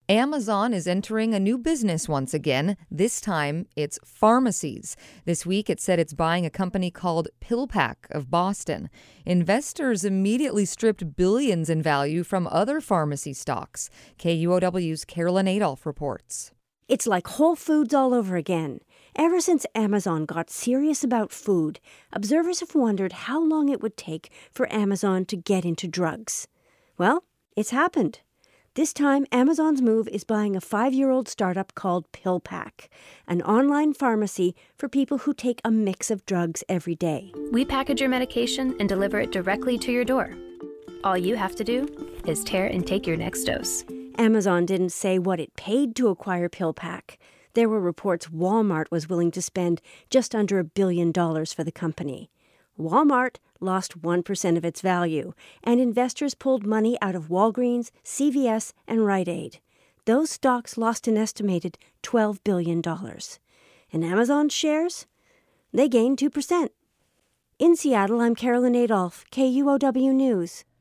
Amazon is entering a new business once again. This time, it's pharmacies. This week, it said it's buying a company called PillPack of Boston. Investors immediately stripped billions in value from other pharmacy stocks. KUOW's Carolyn Adolph reports. It's like Whole Foods all over again. Ever since Amazon got serious about food, observers have wondered how long it would take for Amazon to get into drugs. Well, it's happened. This time, Amazon's move is buying a 5-year-old startup called PillPack, an online pharmacy for people who take a mix of drugs every day. We package your medication and deliver it directly to your door. All you have to do is tear and take your next dose. Amazon didn't say what it paid to acquire PillPack. There were reports Walmart was willing to spend just under $1 billion for the company. Walmart lost 1% of its value, and investors pulled money out of Walgreens, CVS, and Rite Aid. Those stocks lost an estimated $12 billion. And Amazon's shares? They gained 2%. In Seattle, I'm Carolyn Adolph, KUOW News.